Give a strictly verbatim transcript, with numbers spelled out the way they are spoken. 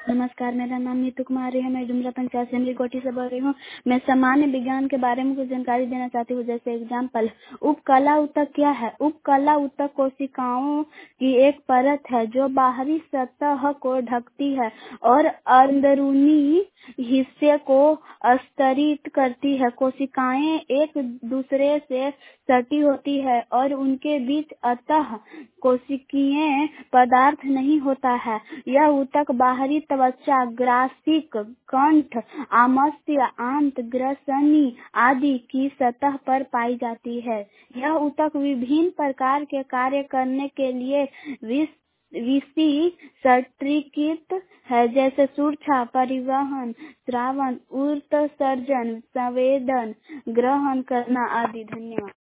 नमस्कार, मेरा नाम नीतू कुमारी है। मैं डुमरा पंचायत सेंद्रीय कोठी से बोल रही हूँ। मैं सामान्य विज्ञान के बारे में कुछ जानकारी देना चाहती हूँ। जैसे एग्जाम्पल, उपकला ऊतक क्या है? उपकला ऊतक कोशिकाओं की एक परत है जो बाहरी सतह को ढकती है और अंदरूनी हिस्से को स्तरित करती है। कोशिकाएं एक दूसरे से सटी होती है और उनके बीच अंतः कोशिकीय पदार्थ नहीं होता है। यह ऊतक बाहरी त्वचा, ग्रासिक, कंठ, आमाशय, आंत, ग्रसनी आदि की सतह पर पाई जाती है। यह ऊतक विभिन्न प्रकार के कार्य करने के लिए विस विशिष्टीकृत है, जैसे सुरक्षा, परिवहन, श्रावण, उत्सर्जन, संवेदन, ग्रहण करना आदि। धन्यवाद।